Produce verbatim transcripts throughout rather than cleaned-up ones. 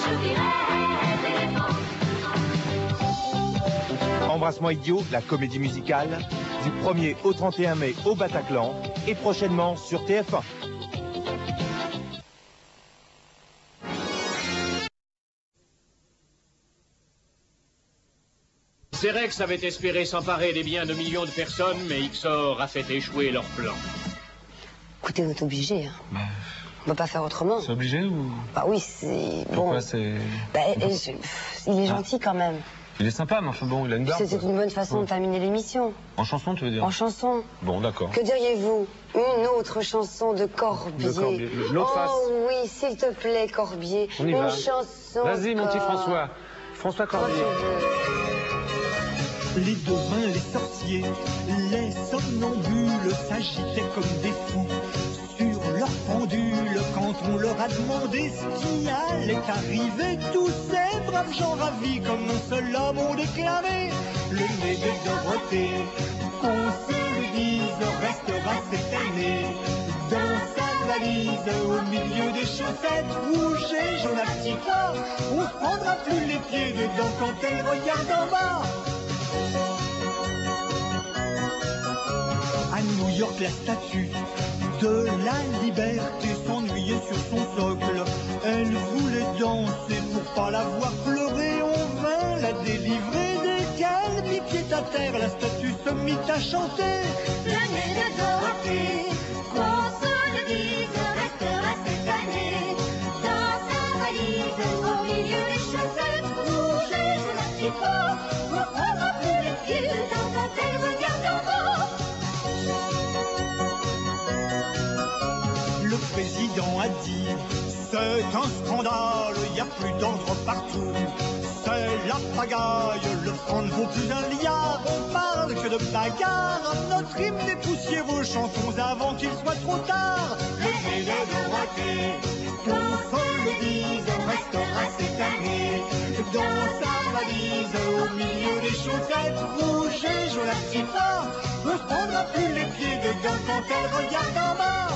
Embrasse-moi idiot, la comédie musicale, du premier au trente et un mai au Bataclan et prochainement sur T F un. Cerex avait espéré s'emparer des biens de millions de personnes, mais Ixor a fait échouer leur plan. Écoutez, vous êtes obligé. Hein. Bah... On va pas faire autrement. C'est obligé ou... Bah oui, c'est... Pourquoi bon. c'est... Bah, je... il est gentil quand même. Il est sympa, mais enfin bon, il a une barbe. C'est une bonne façon ouais. de terminer l'émission. En chanson, tu veux dire? En chanson. Bon, d'accord. Que diriez-vous? Une autre chanson de Corbier. De Corbier. L'autre face. Oh oui, s'il te plaît, Corbier. On y une va. chanson. Vas-y, mon petit François. François Corbier. Les devins, les sorciers, les somnambules s'agitaient comme des fous sur leur pendule quand on leur a demandé ce qui allait arriver. Tous ces braves gens ravis comme un seul homme ont déclaré: le nez de Dorothée, qu'on se le dise, restera cette année dans sa valise au milieu des chaussettes rouges et jaunes à petits pas. On ne prendra plus les pieds dedans quand elle regarde en bas. À New York, la statue de la liberté s'ennuyait sur son socle. Elle voulait danser pour pas la voir pleurer. On vint la délivrer dès qu'elle mit pied à terre. La statue se mit à chanter. Le nez de Dorothée, qu'on se le dise, restera cette année dans sa valise au milieu des chaussettes rouges et jaunes à petits pas. On prendra plus les pieds dedans quand elle regarde en bas. Le président a dit: c'est un scandale, il n'y a plus d'ordre partout. C'est la pagaille, le franc ne vaut plus un liard. On parle que de bagarre, notre hymne est poussiéreux. Chantons avant qu'il soit trop tard. Le nez de Dorothée, qu'on se le dise, restera cette année dans sa valise au milieu des chaussettes rouges et jaunes à petits pas. On ne prendra plus les pieds dedans quand elle regarde en bas.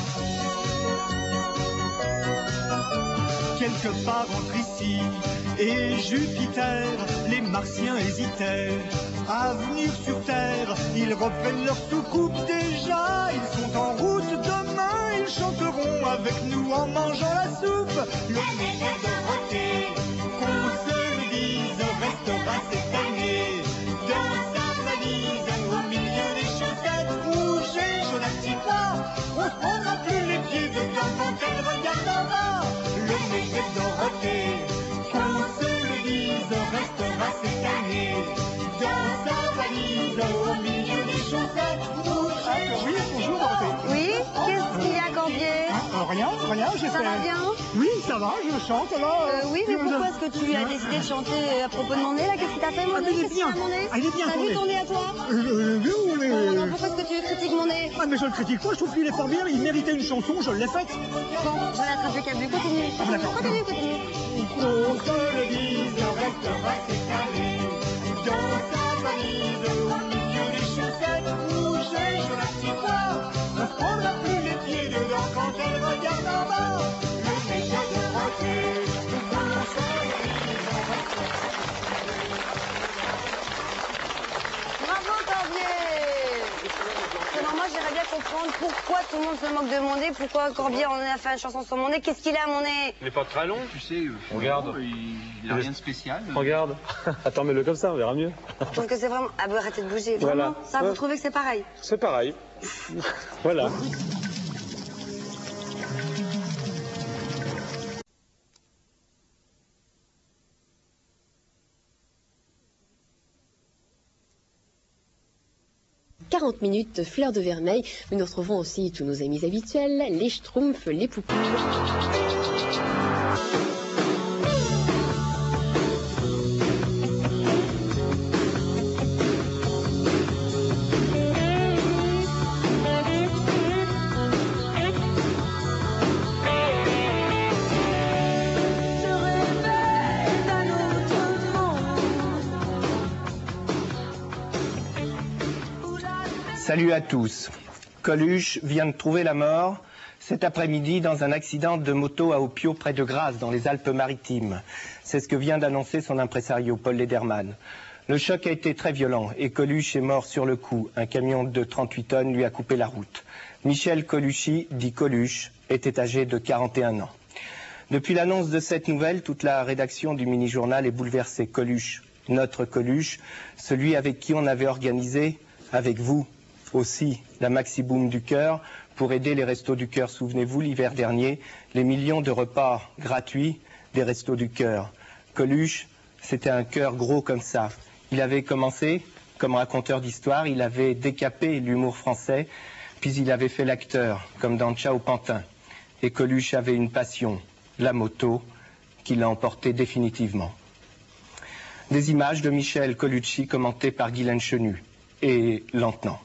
Quelque part entre ici et Jupiter, les Martiens hésitèrent à venir sur Terre. Ils reprennent leur soucoupe déjà, ils sont en route. Demain, ils chanteront avec nous en mangeant la soupe. Le nez de Dorothée, qu'on se le dise, restera cette année dans sa valise au milieu des chaussettes rouges et jaunes à petits pas. On ne prendra plus les pieds dedans quand elle regarde en bas. Le nez de Dorothée, qu'on se le dise, restera cette année dans sa valise au milieu des chaussettes rouges. Oui, bonjour Dorothée. Oui, qu'est-ce qu'il y a, Corbier? ah, Rien, rien, j'ai Ça fait... va bien? Oui, ça va, je chante là. Euh, oui, mais pourquoi est-ce que tu as décidé de chanter à propos de mon nez là? Qu'est-ce qui t'a fait, mon Ah, nez? il est Qu'est-ce qu'il y a bien. à mon nez? Ah, il est bien, T'as ton vu nez. ton nez à toi? Euh, oui, mais... Oh, alors pourquoi est-ce que tu critiques mon nez? Ah, mais je le critique pas, je trouve qu'il est fort bien, il méritait une chanson, je l'ai faite. Bon, voilà, impeccable. Continue, continue, continue, continue. Qu'on se le dise, restera cette année dans sa valise au milieu des chaussettes rouges et jaunes à petits pas. On ne prendra plus les pieds dedans quand elle regarde en bas. Le nez de Dorothée, qu'on se le dise, restera. Bravo, Corbier. Alors moi, j'aimerais bien comprendre pourquoi tout le monde se moque de mon nez, pourquoi Corbier en a fait une chanson sur mon nez, qu'est-ce qu'il a à mon nez? Il n'est pas très long. Tu sais, regarde. Il n'a rien de spécial. Regarde. Attends, mets-le comme ça, on verra mieux. Je trouve que c'est vraiment... Ah bah arrêtez de bouger, Voilà. vraiment. Ça, Ouais. vous trouvez que c'est pareil? C'est pareil. Voilà. quarante minutes fleurs de vermeil. Nous retrouvons aussi tous nos amis habituels, les Schtroumpfs, les poupous. Salut à tous. Coluche vient de trouver la mort. cet après-midi dans un accident de moto à Opio près de Grasse, dans les Alpes-Maritimes. C'est ce que vient d'annoncer son impresario, Paul Lederman. Le choc a été très violent et Coluche est mort sur le coup. Un camion de trente-huit tonnes lui a coupé la route. Michel Colucci, dit Coluche, était âgé de quarante et un ans. Depuis l'annonce de cette nouvelle, toute la rédaction du mini-journal est bouleversée. Coluche, notre Coluche, celui avec qui on avait organisé, avec vous aussi, la Maxi Boom du Cœur, pour aider les Restos du Cœur. Souvenez-vous, l'hiver dernier, les millions de repas gratuits des Restos du Cœur. Coluche, c'était un cœur gros comme ça. Il avait commencé comme raconteur d'histoire, il avait décapé l'humour français, puis il avait fait l'acteur, comme dans Ciao Pantin. Et Coluche avait une passion, la moto, qui l'a emporté définitivement. Des images de Michel Colucci commentées par Guylaine Chenu et Lentenant.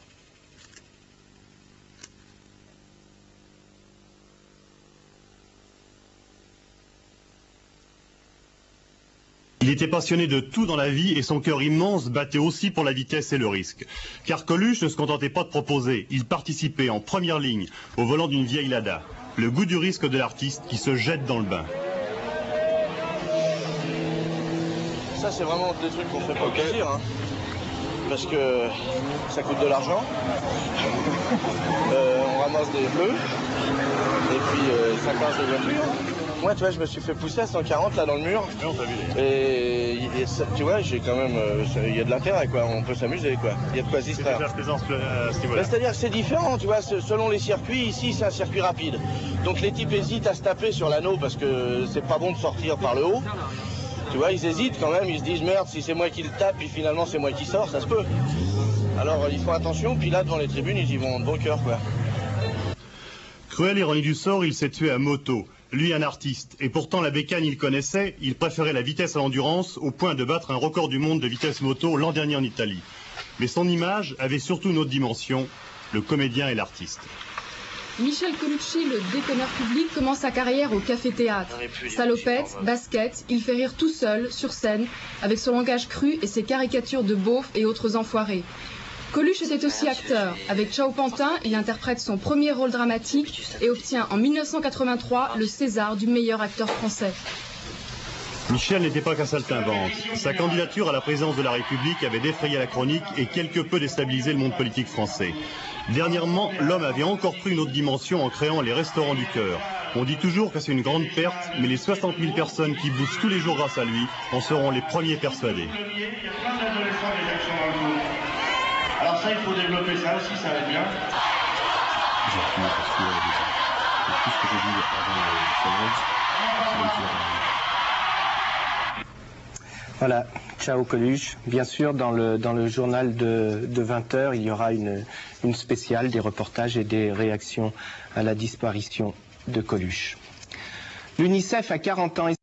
Il était passionné de tout dans la vie et son cœur immense battait aussi pour la vitesse et le risque. Car Coluche ne se contentait pas de proposer, il participait en première ligne au volant d'une vieille Lada. Le goût du risque de l'artiste qui se jette dans le bain. Ça c'est vraiment des trucs qu'on fait pas plaisir, hein, parce que ça coûte de l'argent, euh, on ramasse des bleus, et puis euh, ça casse des voitures. Moi, tu vois, je me suis fait pousser à cent quarante là dans le mur. Et, et ça, tu vois, j'ai quand même, il euh, y a de l'intérêt, quoi. On peut s'amuser, quoi. Il y a de quoi se distraire. C'est-à-dire que c'est différent, tu vois. Selon les circuits, ici, c'est un circuit rapide. Donc les types hésitent à se taper sur l'anneau parce que c'est pas bon de sortir par le haut. Tu vois, ils hésitent quand même. Ils se disent merde, si c'est moi qui le tape, puis finalement c'est moi qui sors, ça se peut. Alors ils font attention. Puis là, devant les tribunes, ils y vont de bon cœur, quoi. Cruelle ironie du sort, il s'est tué à moto. Lui, un artiste, et pourtant la bécane il connaissait, il préférait la vitesse à l'endurance au point de battre un record du monde de vitesse moto l'an dernier en Italie. Mais son image avait surtout une autre dimension, le comédien et l'artiste. Michel Colucci, le déconneur public, commence sa carrière au Café-Théâtre. Salopette, basket, il fait rire tout seul, sur scène, avec son langage cru et ses caricatures de beaufs et autres enfoirés. Coluche était aussi acteur. Avec Ciao Pantin, il interprète son premier rôle dramatique et obtient en mille neuf cent quatre-vingt-trois le César du meilleur acteur français. Michel n'était pas qu'un saltimbanque. Sa candidature à la présidence de la République avait défrayé la chronique et quelque peu déstabilisé le monde politique français. Dernièrement, l'homme avait encore pris une autre dimension en créant les Restaurants du Cœur. On dit toujours que c'est une grande perte, mais les soixante mille personnes qui bougent tous les jours grâce à lui en seront les premiers persuadés. Alors ça, il faut développer ça aussi, ça va être bien. Voilà, ciao Coluche. Bien sûr, dans le, dans le journal de, de vingt heures, il y aura une, une spéciale, des reportages et des réactions à la disparition de Coluche. L'UNICEF a quarante ans.